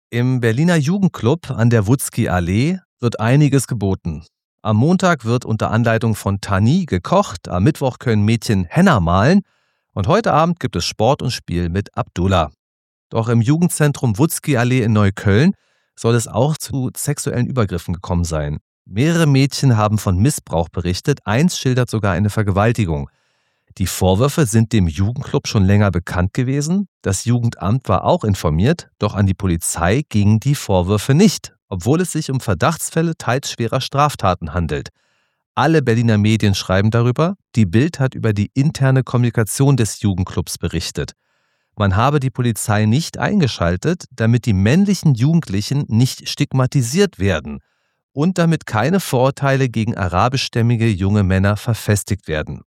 Im Berliner Jugendclub an der Wutzki-Allee wird einiges geboten. Am Montag wird unter Anleitung von Tani gekocht, am Mittwoch können Mädchen Henna malen und heute Abend gibt es Sport und Spiel mit Abdullah. Doch im Jugendzentrum Wutzki-Allee in Neukölln soll es auch zu sexuellen Übergriffen gekommen sein. Mehrere Mädchen haben von Missbrauch berichtet, eins schildert sogar eine Vergewaltigung. Die Vorwürfe sind dem Jugendclub schon länger bekannt gewesen. Das Jugendamt war auch informiert, doch an die Polizei gingen die Vorwürfe nicht, obwohl es sich um Verdachtsfälle teils schwerer Straftaten handelt. Alle Berliner Medien schreiben darüber. Die Bild hat über die interne Kommunikation des Jugendclubs berichtet. Man habe die Polizei nicht eingeschaltet, damit die männlichen Jugendlichen nicht stigmatisiert werden und damit keine Vorurteile gegen arabischstämmige junge Männer verfestigt werden.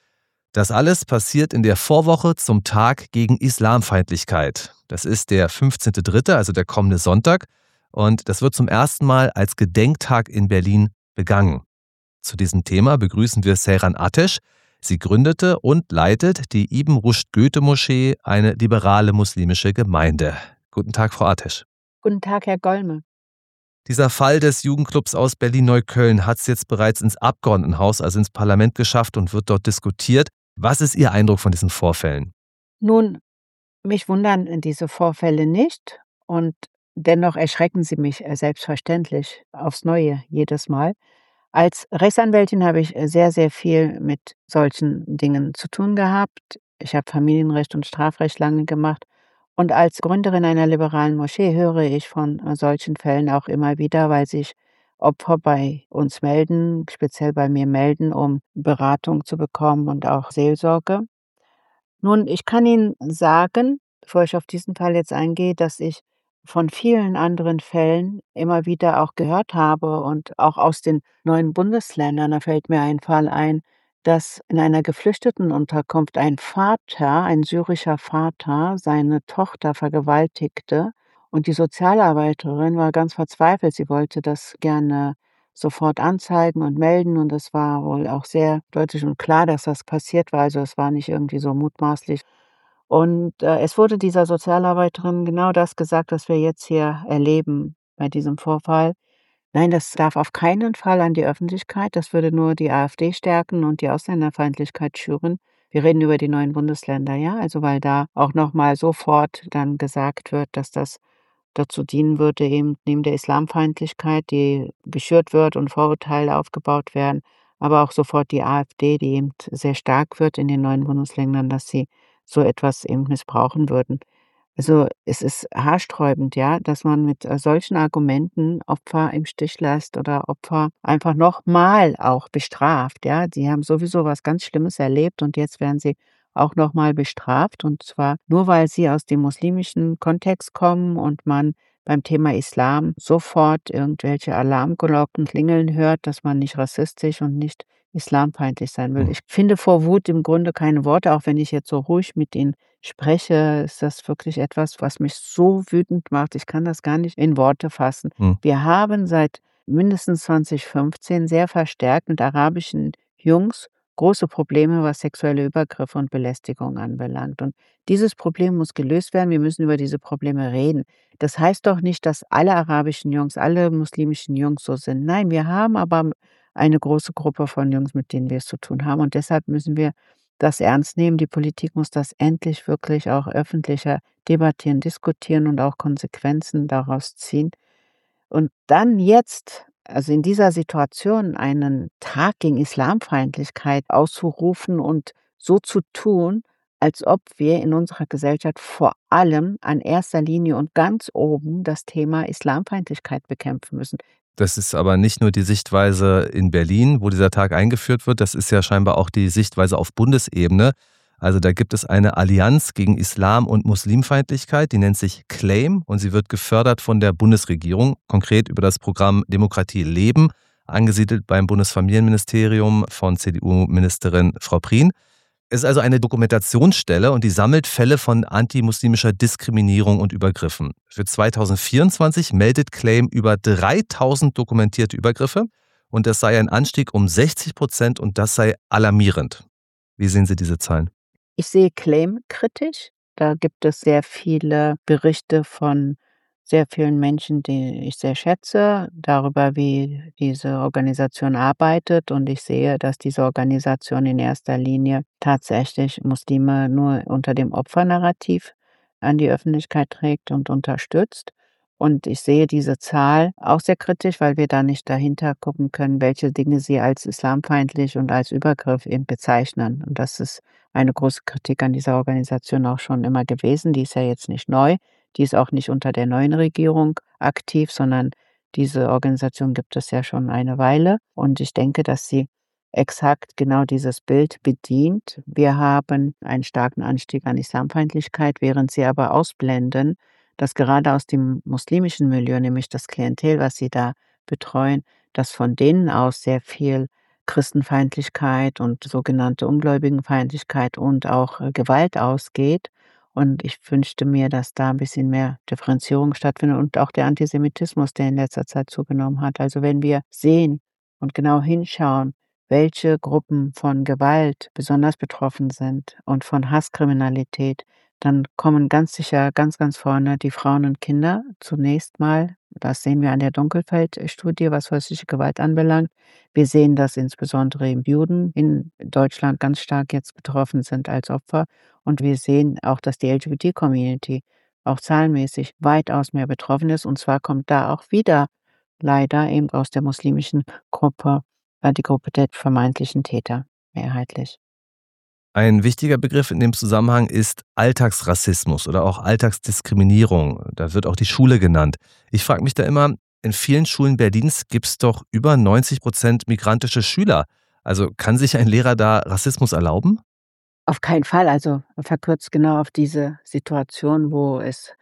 Das alles passiert in der Vorwoche zum Tag gegen Islamfeindlichkeit. Das ist der 15.3., also der kommende Sonntag. Und das wird zum ersten Mal als Gedenktag in Berlin begangen. Zu diesem Thema begrüßen wir Seyran Ateş. Sie gründete und leitet die Ibn Rushd Goethe-Moschee, eine liberale muslimische Gemeinde. Guten Tag, Frau Ateş. Guten Tag, Herr Gollme. Dieser Fall des Jugendclubs aus Berlin-Neukölln hat es jetzt bereits ins Abgeordnetenhaus, also ins Parlament geschafft und wird dort diskutiert. Was ist Ihr Eindruck von diesen Vorfällen? Nun, mich wundern diese Vorfälle nicht und dennoch erschrecken sie mich selbstverständlich aufs Neue jedes Mal. Als Rechtsanwältin habe ich sehr, sehr viel mit solchen Dingen zu tun gehabt. Ich habe Familienrecht und Strafrecht lange gemacht. Und als Gründerin einer liberalen Moschee höre ich von solchen Fällen auch immer wieder, weil sich Opfer bei uns melden, speziell bei mir melden, um Beratung zu bekommen und auch Seelsorge. Nun, ich kann Ihnen sagen, bevor ich auf diesen Fall jetzt eingehe, dass ich von vielen anderen Fällen immer wieder auch gehört habe und auch aus den neuen Bundesländern. Da fällt mir ein Fall ein, dass in einer Geflüchtetenunterkunft ein Vater, ein syrischer Vater, seine Tochter vergewaltigte und die Sozialarbeiterin war ganz verzweifelt. Sie wollte das gerne sofort anzeigen und melden und es war wohl auch sehr deutlich und klar, dass das passiert war. Also, es war nicht irgendwie so mutmaßlich. Und es wurde dieser Sozialarbeiterin genau das gesagt, was wir jetzt hier erleben bei diesem Vorfall. Nein, das darf auf keinen Fall an die Öffentlichkeit. Das würde nur die AfD stärken und die Ausländerfeindlichkeit schüren. Wir reden über die neuen Bundesländer, ja? Also, weil da auch noch mal sofort dann gesagt wird, dass das dazu dienen würde, eben neben der Islamfeindlichkeit, die geschürt wird und Vorurteile aufgebaut werden, aber auch sofort die AfD, die eben sehr stark wird in den neuen Bundesländern, dass sie so etwas eben missbrauchen würden. Also, es ist haarsträubend, ja, dass man mit solchen Argumenten Opfer im Stich lässt oder Opfer einfach nochmal auch bestraft, ja. Sie haben sowieso was ganz Schlimmes erlebt und jetzt werden sie auch nochmal bestraft und zwar nur, weil sie aus dem muslimischen Kontext kommen und man beim Thema Islam sofort irgendwelche Alarmglocken klingeln hört, dass man nicht rassistisch und nicht islamfeindlich sein will. Ich finde vor Wut im Grunde keine Worte, auch wenn ich jetzt so ruhig mit Ihnen spreche, ist das wirklich etwas, was mich so wütend macht. Ich kann das gar nicht in Worte fassen. Wir haben seit mindestens 2015 sehr verstärkt mit arabischen Jungs große Probleme, was sexuelle Übergriffe und Belästigung anbelangt. Und dieses Problem muss gelöst werden. Wir müssen über diese Probleme reden. Das heißt doch nicht, dass alle arabischen Jungs, alle muslimischen Jungs so sind. Nein, wir haben aber eine große Gruppe von Jungs, mit denen wir es zu tun haben. Und deshalb müssen wir das ernst nehmen. Die Politik muss das endlich wirklich auch öffentlicher debattieren, diskutieren und auch Konsequenzen daraus ziehen. Und dann jetzt, also in dieser Situation, einen Tag gegen Islamfeindlichkeit auszurufen und so zu tun, als ob wir in unserer Gesellschaft vor allem an erster Linie und ganz oben das Thema Islamfeindlichkeit bekämpfen müssen. Das ist aber nicht nur die Sichtweise in Berlin, wo dieser Tag eingeführt wird, das ist ja scheinbar auch die Sichtweise auf Bundesebene. Also da gibt es eine Allianz gegen Islam- und Muslimfeindlichkeit, die nennt sich CLAIM und sie wird gefördert von der Bundesregierung, konkret über das Programm Demokratie leben, angesiedelt beim Bundesfamilienministerium von CDU-Ministerin Frau Prien. Es ist also eine Dokumentationsstelle und die sammelt Fälle von antimuslimischer Diskriminierung und Übergriffen. Für 2024 meldet CLAIM über 3000 dokumentierte Übergriffe und das sei ein Anstieg um 60% und das sei alarmierend. Wie sehen Sie diese Zahlen? Ich sehe CLAIM kritisch. Da gibt es sehr viele Berichte von sehr vielen Menschen, die ich sehr schätze, darüber, wie diese Organisation arbeitet. Und ich sehe, dass diese Organisation in erster Linie tatsächlich Muslime nur unter dem Opfernarrativ an die Öffentlichkeit trägt und unterstützt. Und ich sehe diese Zahl auch sehr kritisch, weil wir da nicht dahinter gucken können, welche Dinge sie als islamfeindlich und als Übergriff eben bezeichnen. Und das ist eine große Kritik an dieser Organisation auch schon immer gewesen. Die ist ja jetzt nicht neu. Die ist auch nicht unter der neuen Regierung aktiv, sondern diese Organisation gibt es ja schon eine Weile. Und ich denke, dass sie exakt genau dieses Bild bedient. Wir haben einen starken Anstieg an Islamfeindlichkeit, während sie aber ausblenden, dass gerade aus dem muslimischen Milieu, nämlich das Klientel, was sie da betreuen, dass von denen aus sehr viel Christenfeindlichkeit und sogenannte Ungläubigenfeindlichkeit und auch Gewalt ausgeht. Und ich wünschte mir, dass da ein bisschen mehr Differenzierung stattfindet und auch der Antisemitismus, der in letzter Zeit zugenommen hat. Also, wenn wir sehen und genau hinschauen, welche Gruppen von Gewalt besonders betroffen sind und von Hasskriminalität, dann kommen ganz sicher ganz, ganz vorne die Frauen und Kinder zunächst mal. Das sehen wir an der Dunkelfeld-Studie, was häusliche Gewalt anbelangt. Wir sehen, dass insbesondere eben Juden in Deutschland ganz stark jetzt betroffen sind als Opfer. Und wir sehen auch, dass die LGBT-Community auch zahlenmäßig weitaus mehr betroffen ist. Und zwar kommt da auch wieder leider eben aus der muslimischen Gruppe, die Gruppe der vermeintlichen Täter mehrheitlich. Ein wichtiger Begriff in dem Zusammenhang ist Alltagsrassismus oder auch Alltagsdiskriminierung. Da wird auch die Schule genannt. Ich frage mich da immer, in vielen Schulen Berlins gibt es doch über 90% migrantische Schüler. Also kann sich ein Lehrer da Rassismus erlauben? Auf keinen Fall, also verkürzt genau auf diese Situation, wo es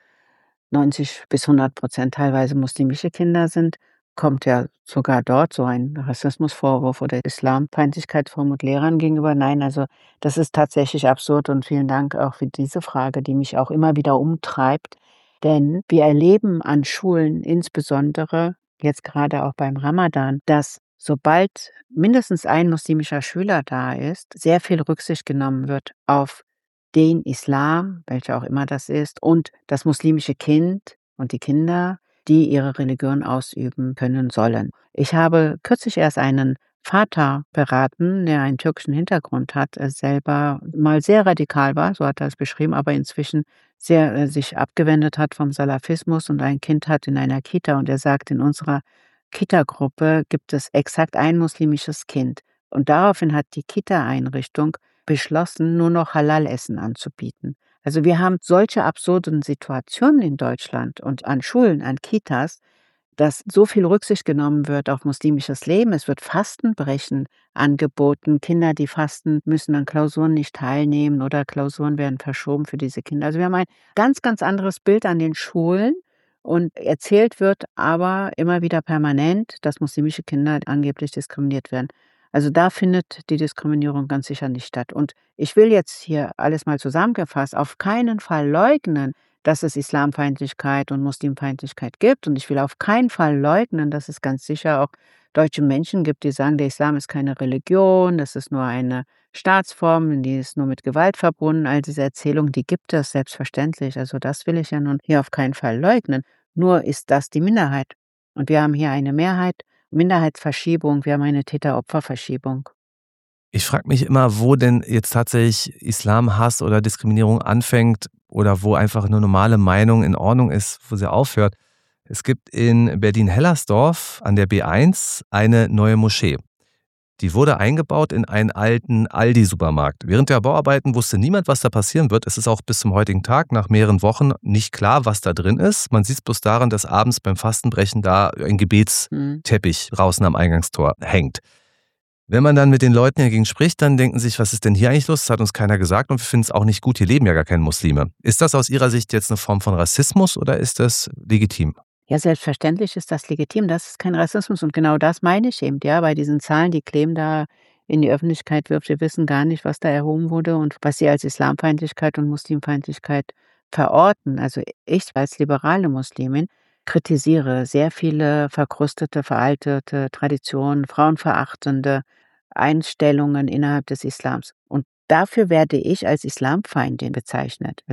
90 bis 100% teilweise muslimische Kinder sind, kommt ja sogar dort so ein Rassismusvorwurf oder Islamfeindlichkeitsvorwurf Lehrern gegenüber. Nein, also das ist tatsächlich absurd und vielen Dank auch für diese Frage, die mich auch immer wieder umtreibt. Denn wir erleben an Schulen, insbesondere jetzt gerade auch beim Ramadan, dass sobald mindestens ein muslimischer Schüler da ist, sehr viel Rücksicht genommen wird auf den Islam, welcher auch immer das ist, und das muslimische Kind und die Kinder, die ihre Religion ausüben können sollen. Ich habe kürzlich erst einen Vater beraten, der einen türkischen Hintergrund hat, selber mal sehr radikal war, so hat er es beschrieben, aber inzwischen sehr sich abgewendet hat vom Salafismus und ein Kind hat in einer Kita und er sagt, in unserer Kita-Gruppe gibt es exakt ein muslimisches Kind. Und daraufhin hat die Kita-Einrichtung beschlossen, nur noch Halal-Essen anzubieten. Also wir haben solche absurden Situationen in Deutschland und an Schulen, an Kitas, dass so viel Rücksicht genommen wird auf muslimisches Leben. Es wird Fastenbrechen angeboten. Kinder, die fasten, müssen an Klausuren nicht teilnehmen oder Klausuren werden verschoben für diese Kinder. Also wir haben ein ganz, ganz anderes Bild an den Schulen und erzählt wird aber immer wieder permanent, dass muslimische Kinder angeblich diskriminiert werden. Also da findet die Diskriminierung ganz sicher nicht statt. Und ich will jetzt hier alles mal zusammengefasst auf keinen Fall leugnen, dass es Islamfeindlichkeit und Muslimfeindlichkeit gibt. Und ich will auf keinen Fall leugnen, dass es ganz sicher auch deutsche Menschen gibt, die sagen, der Islam ist keine Religion, das ist nur eine Staatsform, die ist nur mit Gewalt verbunden. All diese Erzählungen, die gibt es selbstverständlich. Also das will ich ja nun hier auf keinen Fall leugnen. Nur ist das die Minderheit. Und wir haben hier eine Mehrheit, Minderheitsverschiebung, wir haben eine Täter-Opfer-Verschiebung. Ich frage mich immer, wo denn jetzt tatsächlich Islamhass oder Diskriminierung anfängt oder wo einfach eine normale Meinung in Ordnung ist, wo sie aufhört. Es gibt in Berlin-Hellersdorf an der B1 eine neue Moschee. Die wurde eingebaut in einen alten Aldi-Supermarkt. Während der Bauarbeiten wusste niemand, was da passieren wird. Es ist auch bis zum heutigen Tag, nach mehreren Wochen, nicht klar, was da drin ist. Man sieht es bloß daran, dass abends beim Fastenbrechen da ein Mhm. Gebetsteppich draußen am Eingangstor hängt. Wenn man dann mit den Leuten dagegen spricht, dann denken sie sich, was ist denn hier eigentlich los? Das hat uns keiner gesagt und wir finden es auch nicht gut. Hier leben ja gar keine Muslime. Ist das aus Ihrer Sicht jetzt eine Form von Rassismus oder ist das legitim? Ja, selbstverständlich ist das legitim. Das ist kein Rassismus und genau das meine ich eben, ja, bei diesen Zahlen, die Claim da in die Öffentlichkeit wirft. Wir wissen gar nicht, was da erhoben wurde und was sie als Islamfeindlichkeit und Muslimfeindlichkeit verorten. Also ich als liberale Muslimin kritisiere sehr viele verkrustete, veraltete Traditionen, frauenverachtende Einstellungen innerhalb des Islams. Und dafür werde ich als Islamfeindin bezeichnet. Also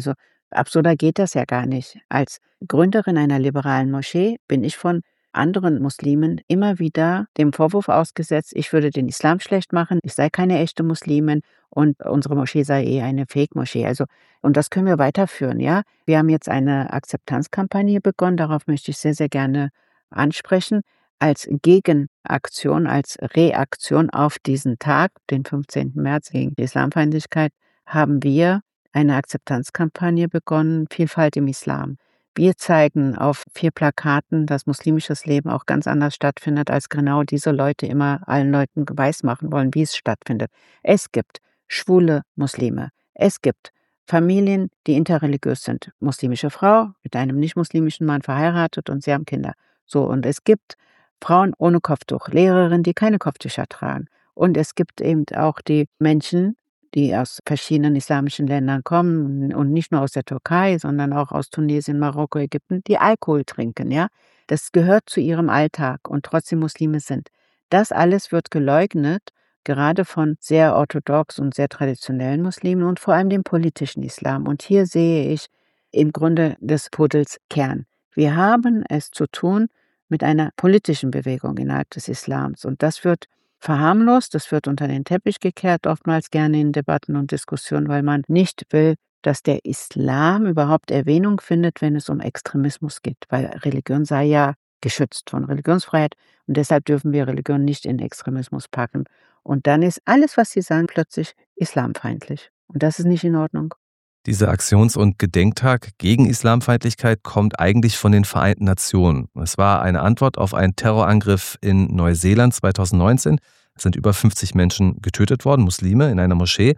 Absurder geht das ja gar nicht. Als Gründerin einer liberalen Moschee bin ich von anderen Muslimen immer wieder dem Vorwurf ausgesetzt, ich würde den Islam schlecht machen, ich sei keine echte Muslimin und unsere Moschee sei eine Fake-Moschee. Also, und das können wir weiterführen, ja? Wir haben jetzt eine Akzeptanzkampagne begonnen, darauf möchte ich sehr, sehr gerne ansprechen, als Gegenaktion, als Reaktion auf diesen Tag, den 15. März gegen die Islamfeindlichkeit, haben wir eine Akzeptanzkampagne begonnen, Vielfalt im Islam. Wir zeigen auf 4 Plakaten, dass muslimisches Leben auch ganz anders stattfindet, als genau diese Leute immer allen Leuten weismachen wollen, wie es stattfindet. Es gibt schwule Muslime. Es gibt Familien, die interreligiös sind. Muslimische Frau mit einem nicht-muslimischen Mann verheiratet und sie haben Kinder. So, und es gibt Frauen ohne Kopftuch, Lehrerinnen, die keine Kopftücher tragen. Und es gibt eben auch die Menschen, die aus verschiedenen islamischen Ländern kommen und nicht nur aus der Türkei, sondern auch aus Tunesien, Marokko, Ägypten, die Alkohol trinken, ja? Das gehört zu ihrem Alltag und trotzdem Muslime sind. Das alles wird geleugnet, gerade von sehr orthodox und sehr traditionellen Muslimen und vor allem dem politischen Islam. Und hier sehe ich im Grunde des Pudels Kern. Wir haben es zu tun mit einer politischen Bewegung innerhalb des Islams und das wird verharmlost, das wird unter den Teppich gekehrt, oftmals gerne in Debatten und Diskussionen, weil man nicht will, dass der Islam überhaupt Erwähnung findet, wenn es um Extremismus geht, weil Religion sei ja geschützt von Religionsfreiheit und deshalb dürfen wir Religion nicht in Extremismus packen. Und dann ist alles, was sie sagen, plötzlich islamfeindlich. Und das ist nicht in Ordnung. Dieser Aktions- und Gedenktag gegen Islamfeindlichkeit kommt eigentlich von den Vereinten Nationen. Es war eine Antwort auf einen Terrorangriff in Neuseeland 2019. Es sind über 50 Menschen getötet worden, Muslime, in einer Moschee.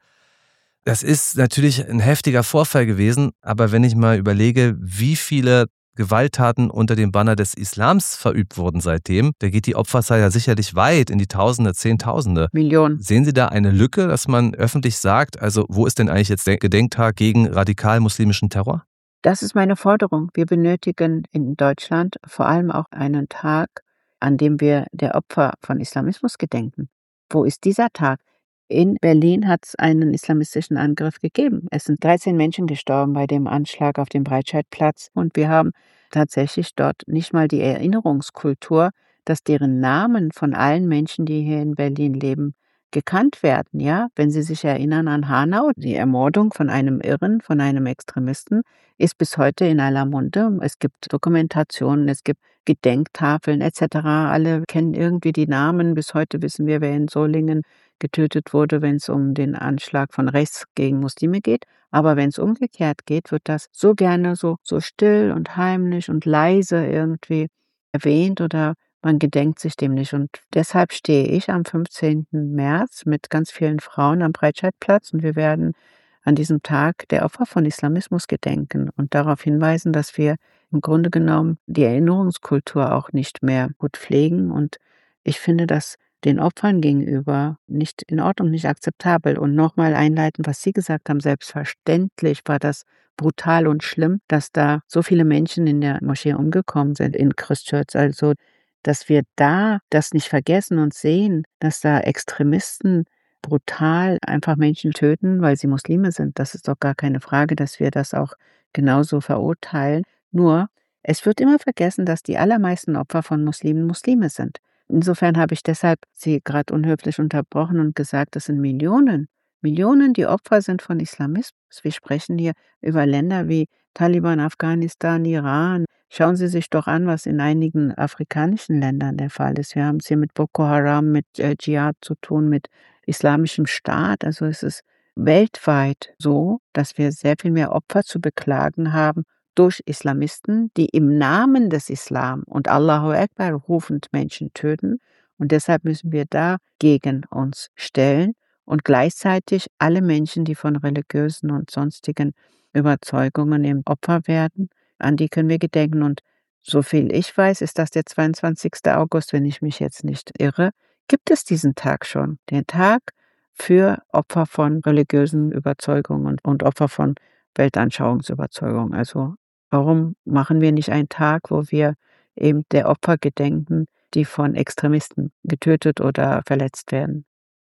Das ist natürlich ein heftiger Vorfall gewesen, aber wenn ich mal überlege, wie viele Gewalttaten unter dem Banner des Islams verübt wurden seitdem, da geht die Opferzahl ja sicherlich weit in die Tausende, Zehntausende. Millionen. Sehen Sie da eine Lücke, dass man öffentlich sagt, also wo ist denn eigentlich jetzt der Gedenktag gegen radikal-muslimischen Terror? Das ist meine Forderung. Wir benötigen in Deutschland vor allem auch einen Tag, an dem wir der Opfer von Islamismus gedenken. Wo ist dieser Tag? In Berlin hat es einen islamistischen Angriff gegeben. Es sind 13 Menschen gestorben bei dem Anschlag auf dem Breitscheidplatz und wir haben tatsächlich dort nicht mal die Erinnerungskultur, dass deren Namen von allen Menschen, die hier in Berlin leben, gekannt werden, ja? Wenn Sie sich erinnern an Hanau, die Ermordung von einem Irren, von einem Extremisten, ist bis heute in aller Munde. Es gibt Dokumentationen, es gibt Gedenktafeln et cetera. Alle kennen irgendwie die Namen. Bis heute wissen wir, wer in Solingen getötet wurde, wenn es um den Anschlag von rechts gegen Muslime geht. Aber wenn es umgekehrt geht, wird das so gerne so still und heimlich und leise irgendwie erwähnt oder man gedenkt sich dem nicht. Und deshalb stehe ich am 15. März mit ganz vielen Frauen am Breitscheidplatz und wir werden an diesem Tag der Opfer von Islamismus gedenken und darauf hinweisen, dass wir im Grunde genommen die Erinnerungskultur auch nicht mehr gut pflegen. Und ich finde das den Opfern gegenüber nicht in Ordnung, nicht akzeptabel. Und nochmal einleiten, was Sie gesagt haben, selbstverständlich war das brutal und schlimm, dass da so viele Menschen in der Moschee umgekommen sind in Christchurch. Also, dass wir da das nicht vergessen und sehen, dass da Extremisten brutal einfach Menschen töten, weil sie Muslime sind. Das ist doch gar keine Frage, dass wir das auch genauso verurteilen. Nur, es wird immer vergessen, dass die allermeisten Opfer von Muslimen Muslime sind. Insofern habe ich deshalb Sie gerade unhöflich unterbrochen und gesagt, das sind Millionen. Millionen, die Opfer sind von Islamismus. Wir sprechen hier über Länder wie Taliban, Afghanistan, Iran. Schauen Sie sich doch an, was in einigen afrikanischen Ländern der Fall ist. Wir haben es hier mit Boko Haram, mit Dschihad zu tun, mit Islamischem Staat. Also es ist weltweit so, dass wir sehr viel mehr Opfer zu beklagen haben durch Islamisten, die im Namen des Islam und Allahu Akbar rufend Menschen töten. Und deshalb müssen wir da gegen uns stellen und gleichzeitig alle Menschen, die von religiösen und sonstigen Überzeugungen eben Opfer werden, an die können wir gedenken. Und soviel ich weiß, ist das der 22. August, wenn ich mich jetzt nicht irre, gibt es diesen Tag schon. Den Tag für Opfer von religiösen Überzeugungen und Opfer von Weltanschauungsüberzeugungen. Also warum machen wir nicht einen Tag, wo wir eben der Opfer gedenken, die von Extremisten getötet oder verletzt werden?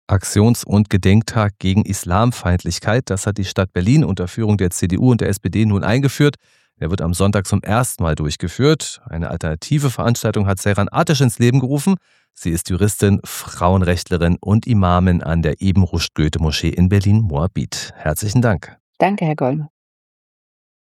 Aktions- und Gedenktag gegen Islamfeindlichkeit. Das hat die Stadt Berlin unter Führung der CDU und der SPD nun eingeführt. Der wird am Sonntag zum ersten Mal durchgeführt. Eine alternative Veranstaltung hat Seyran Ateş ins Leben gerufen. Sie ist Juristin, Frauenrechtlerin und Imamin an der Ibn Rushd Goethe Moschee in Berlin-Moabit. Herzlichen Dank. Danke, Herr Gollmer.